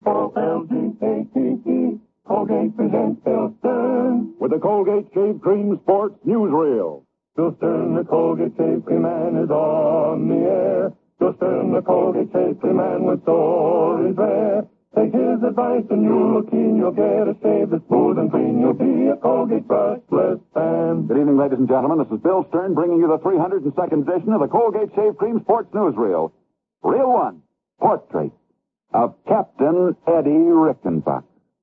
O-L-G-A-T-E, Colgate presents Bill Stern. With the Colgate Shave Cream Sports Newsreel. Bill Stern, the Colgate Shave Cream Man, is on the air. Bill Stern, the Colgate Shave Cream Man, with stories rare. Take his advice and you'll look keen. You'll get a shave that's smooth and clean. You'll be a Colgate brushless fan. Good evening, ladies and gentlemen. This is Bill Stern bringing you the 302nd edition of the Colgate Shave Cream Sports Newsreel. Reel 1, Portrait of Captain Eddie Rickenbacker.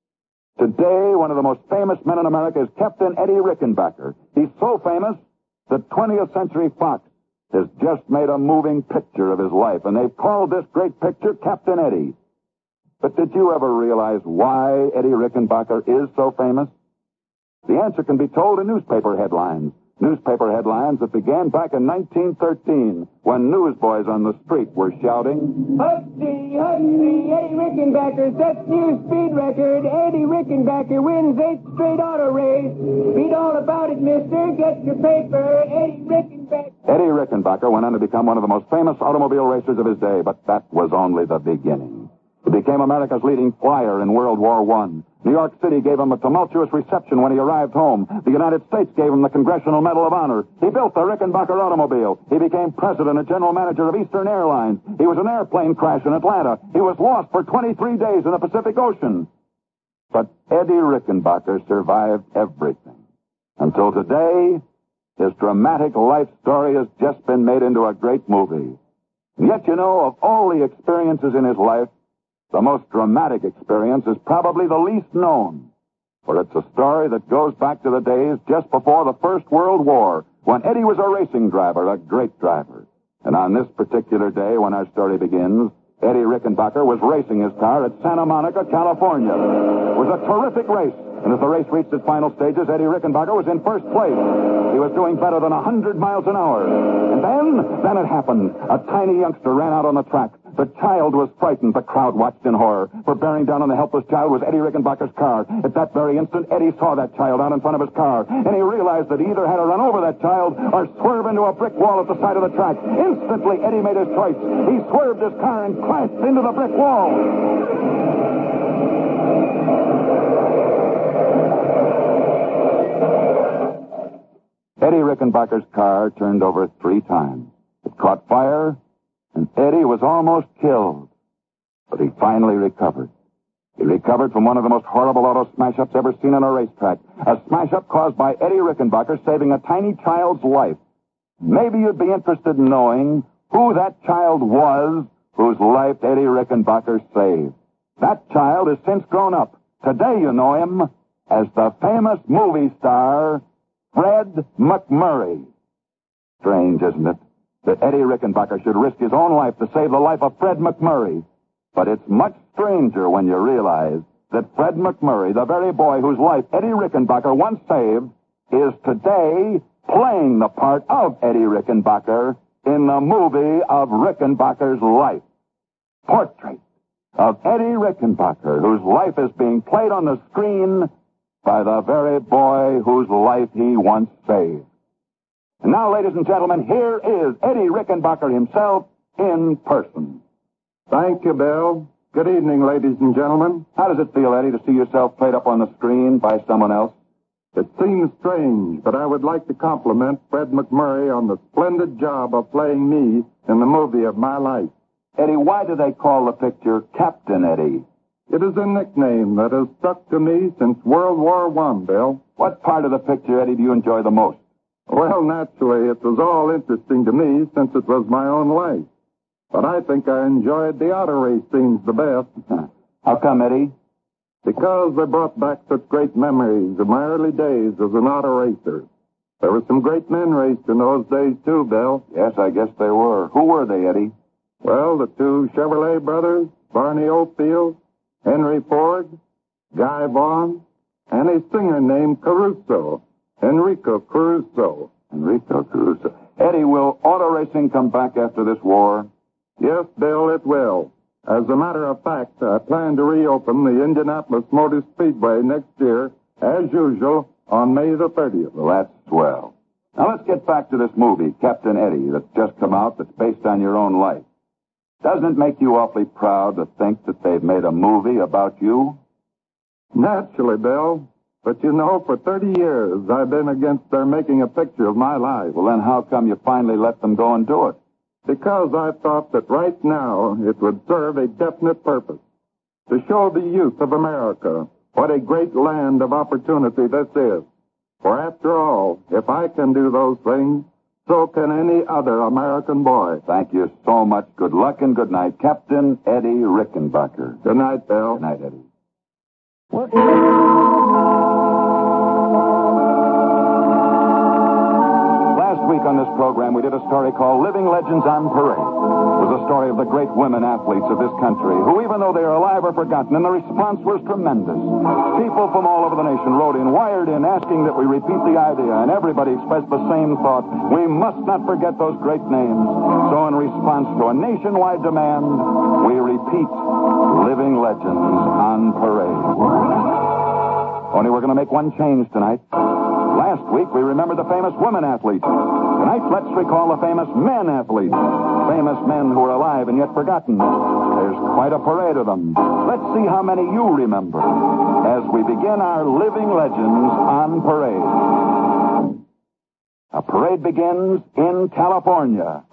Today, one of the most famous men in America is Captain Eddie Rickenbacker. He's so famous that 20th Century Fox has just made a moving picture of his life, and they've called this great picture Captain Eddie. But did you ever realize why Eddie Rickenbacker is so famous? The answer can be told in newspaper headlines. Newspaper headlines that began back in 1913 when newsboys on the street were shouting, Huxley, Eddie Rickenbacker sets new speed record. Eddie Rickenbacker wins 8th straight auto race. Read all about it, mister. Get your paper. Eddie Rickenbacker. Eddie Rickenbacker went on to become one of the most famous automobile racers of his day, but that was only the beginning. He became America's leading flyer in World War I. New York City gave him a tumultuous reception when he arrived home. The United States gave him the Congressional Medal of Honor. He built the Rickenbacker automobile. He became president and general manager of Eastern Airlines. He was an airplane crash in Atlanta. He was lost for 23 days in the Pacific Ocean. But Eddie Rickenbacker survived everything. Until today, his dramatic life story has just been made into a great movie. And yet, you know, of all the experiences in his life, the most dramatic experience is probably the least known, for it's a story that goes back to the days just before the First World War, when Eddie was a racing driver, a great driver. And on this particular day, when our story begins, Eddie Rickenbacker was racing his car at Santa Monica, California. It was a terrific race, and as the race reached its final stages, Eddie Rickenbacker was in first place. He was doing better than 100 miles an hour. And then it happened. A tiny youngster ran out on the track. The child was frightened. The crowd watched in horror. For bearing down on the helpless child was Eddie Rickenbacker's car. At that very instant, Eddie saw that child out in front of his car, and he realized that he either had to run over that child or swerve into a brick wall at the side of the track. Instantly, Eddie made his choice. He swerved his car and crashed into the brick wall. Eddie Rickenbacker's car turned over 3 times. It caught fire, and Eddie was almost killed. But he finally recovered. He recovered from one of the most horrible auto smash-ups ever seen on a racetrack. A smash-up caused by Eddie Rickenbacker saving a tiny child's life. Maybe you'd be interested in knowing who that child was whose life Eddie Rickenbacker saved. That child has since grown up. Today you know him as the famous movie star, Fred MacMurray. Strange, isn't it, that Eddie Rickenbacker should risk his own life to save the life of Fred MacMurray. But it's much stranger when you realize that Fred MacMurray, the very boy whose life Eddie Rickenbacker once saved, is today playing the part of Eddie Rickenbacker in the movie of Rickenbacker's life. Portrait of Eddie Rickenbacker, whose life is being played on the screen by the very boy whose life he once saved. And now, ladies and gentlemen, here is Eddie Rickenbacker himself in person. Thank you, Bill. Good evening, ladies and gentlemen. How does it feel, Eddie, to see yourself played up on the screen by someone else? It seems strange, but I would like to compliment Fred MacMurray on the splendid job of playing me in the movie of my life. Eddie, why do they call the picture Captain Eddie? It is a nickname that has stuck to me since World War I, Bill. What part of the picture, Eddie, do you enjoy the most? Well, naturally, it was all interesting to me since it was my own life. But I think I enjoyed the auto race scenes the best. How come, Eddie? Because they brought back such great memories of my early days as an auto racer. There were some great men raced in those days, too, Bill. Yes, I guess there were. Who were they, Eddie? Well, the 2 Chevrolet brothers, Barney Oldfield, Henry Ford, Guy Vaughan, and a singer named Caruso, Enrico Caruso. Enrico Caruso. Eddie, will auto racing come back after this war? Yes, Bill, it will. As a matter of fact, I plan to reopen the Indianapolis Motor Speedway next year, as usual, on May the 30th. Well, that's swell. Now let's get back to this movie, Captain Eddie, that's just come out, that's based on your own life. Doesn't it make you awfully proud to think that they've made a movie about you? Naturally, Bill. But you know, for 30 years, I've been against their making a picture of my life. Well, then how come you finally let them go and do it? Because I thought that right now it would serve a definite purpose. To show the youth of America what a great land of opportunity this is. For after all, if I can do those things, so can any other American boy. Thank you so much. Good luck and good night. Captain Eddie Rickenbacker. Good night, Bill. Good night, Eddie. Last week on this program, we did a story called Living Legends on Parade. It was a story of the great women athletes of this country who, even though they are alive, are forgotten, and the response was tremendous. People from all over the nation wrote in, wired in, asking that we repeat the idea, and everybody expressed the same thought. We must not forget those great names. So in response to a nationwide demand, we repeat Living Legends on Parade. Only we're going to make one change tonight. Last week, we remembered the famous women athletes. Tonight, let's recall the famous men athletes. Famous men who are alive and yet forgotten. There's quite a parade of them. Let's see how many you remember as we begin our Living Legends on Parade. A parade begins in California.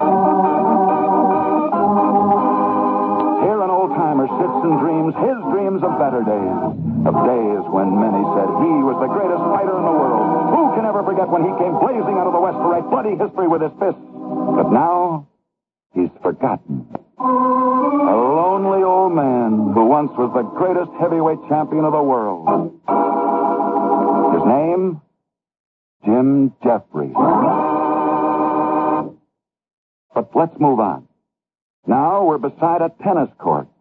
Here an old-timer sits and dreams his dreams of better days. Of days when many said he was the greatest fighter in the world. Who can ever forget when he came blazing out of the West to write bloody history with his fists? But now, he's forgotten. A lonely old man who once was the greatest heavyweight champion of the world. His name? Jim Jeffries. But let's move on. Now we're beside a tennis court.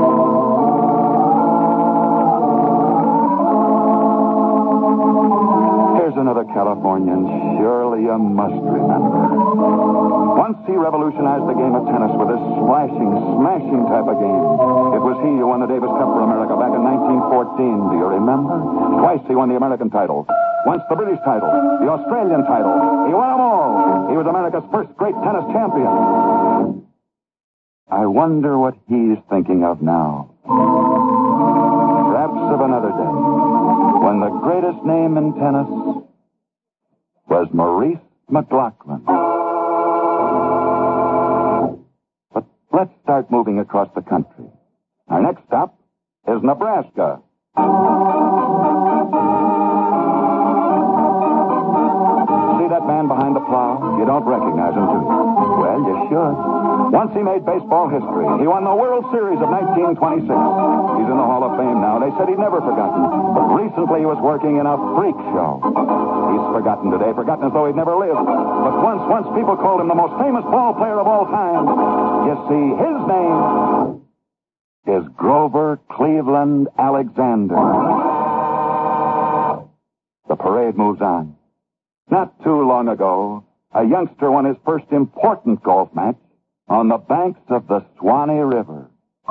Here's another Californian surely you must remember. Once he revolutionized the game of tennis with this splashing, smashing type of game. It was he who won the Davis Cup for America back in 1914. Do you remember? Twice he won the American title. Once the British title, the Australian title. He won them all. He was America's first great tennis champion. I wonder what he's thinking of now. Perhaps of another day, when the greatest name in tennis was Maurice McLoughlin. But let's start moving across the country. Our next stop is Nebraska. See that man behind the plow? You don't recognize him, do you? Well, you should. Once he made baseball history. He won the World Series of 1926. He's in the Hall of Fame now. They said he'd never forgotten. But recently he was working in a freak show. He's forgotten today, forgotten as though he'd never lived. But once people called him the most famous ball player of all time. You see, his name is Grover Cleveland Alexander. The parade moves on. Not too long ago, a youngster won his first important golf match on the banks of the Swanee River.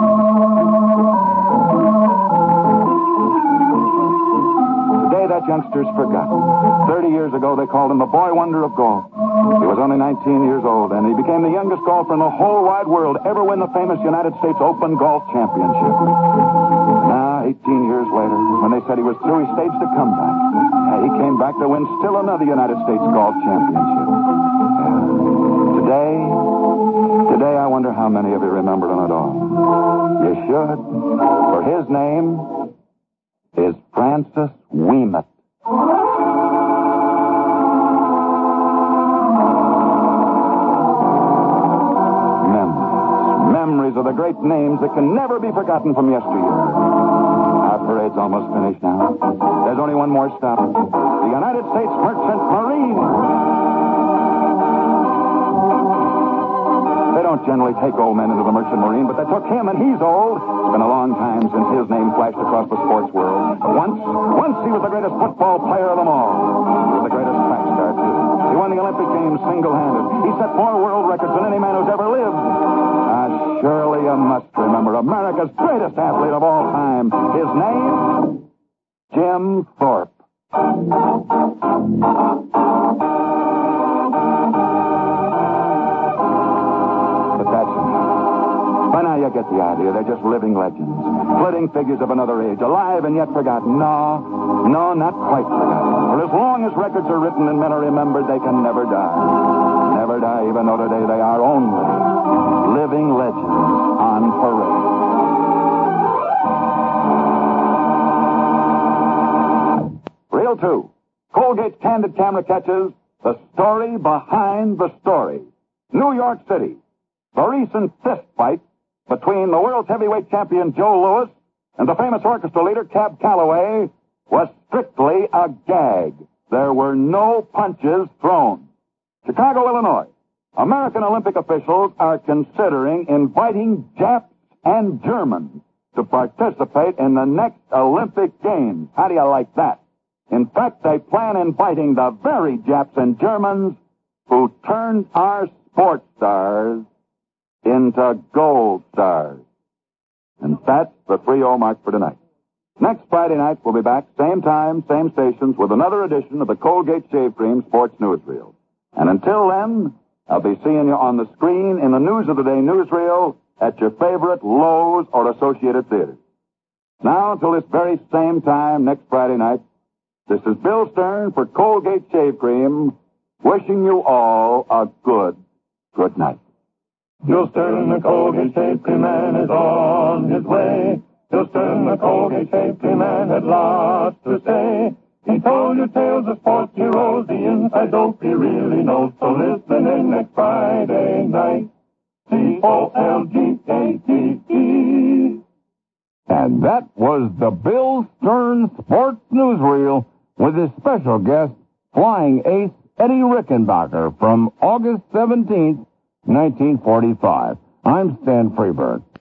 Today, that youngster's forgotten. 30 years ago, they called him the boy wonder of golf. He was only 19 years old, and he became the youngest golfer in the whole wide world ever win the famous United States Open Golf Championship. Now, 18 years later, when they said he was through, he staged a comeback. He came back to win still another United States Golf Championship. Today, I wonder how many of you remember him at all. You should, for his name is Francis Ouimet. Memories of the great names that can never be forgotten from yesteryear. Our parade's almost finished now. There's only one more stop. The United States Merchant Marine. They don't generally take old men into the Merchant Marine, but they took him, and he's old. It's been a long time since his name flashed across the sports world. But once he was the greatest football player of them all. He was the greatest track star, too. He won the Olympic Games single-handed. He set more world records than any man who's ever lived. Surely you must remember America's greatest athlete of all time. His name, Jim Thorpe. But that's enough. you get the idea. They're just living legends. Flitting figures of another age, alive and yet forgotten. No, not quite forgotten. For as long as records are written and men are remembered, they can never die. Never die, even though today they are only living legends on parade. Reel 2. Colgate's Candid Camera catches the story behind the story. New York City. The recent fist fight between the world's heavyweight champion Joe Louis and the famous orchestra leader Cab Calloway was strictly a gag. There were no punches thrown. Chicago, Illinois. American Olympic officials are considering inviting Japs and Germans to participate in the next Olympic Games. How do you like that? In fact, they plan inviting the very Japs and Germans who turned our sports stars into gold stars. And that's the 3-0 mark for tonight. Next Friday night, we'll be back, same time, same stations, with another edition of the Colgate Shave Cream Sports Newsreel. And until then, I'll be seeing you on the screen in the News of the Day newsreel at your favorite Lowe's or Associated Theaters. Now, until this very same time next Friday night, this is Bill Stern for Colgate Shave Cream, wishing you all a good night. Bill Stern, the Colgate Shave Cream Man, is on his way. Bill Stern, the Colgate Shave Cream Man, had lots to say. He told you tales of sports heroes, the inside dope he really knows. So listen in next Friday night. COLGATE. And that was the Bill Stern Sports Newsreel with his special guest, flying ace Eddie Rickenbacker, from August 17th, 1945. I'm Stan Freberg.